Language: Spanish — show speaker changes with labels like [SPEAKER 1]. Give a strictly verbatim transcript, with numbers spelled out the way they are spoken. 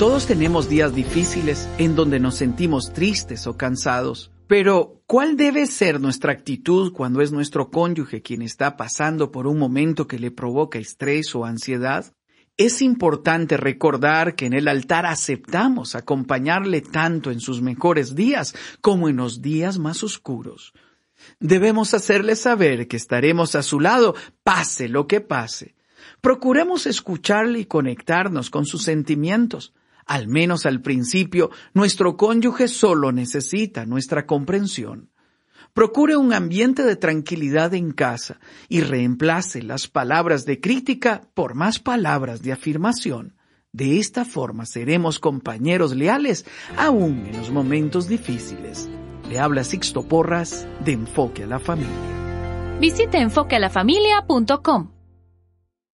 [SPEAKER 1] Todos tenemos días difíciles en donde nos sentimos tristes o cansados. Pero, ¿cuál debe ser nuestra actitud cuando es nuestro cónyuge quien está pasando por un momento que le provoca estrés o ansiedad? Es importante recordar que en el altar aceptamos acompañarle tanto en sus mejores días como en los días más oscuros. Debemos hacerle saber que estaremos a su lado, pase lo que pase. Procuremos escucharle y conectarnos con sus sentimientos. Al menos al principio, nuestro cónyuge solo necesita nuestra comprensión. Procure un ambiente de tranquilidad en casa y reemplace las palabras de crítica por más palabras de afirmación. De esta forma seremos compañeros leales aún en los momentos difíciles. Le habla Sixto Porras de Enfoque a la Familia.
[SPEAKER 2] Visite enfoque a la familia punto com.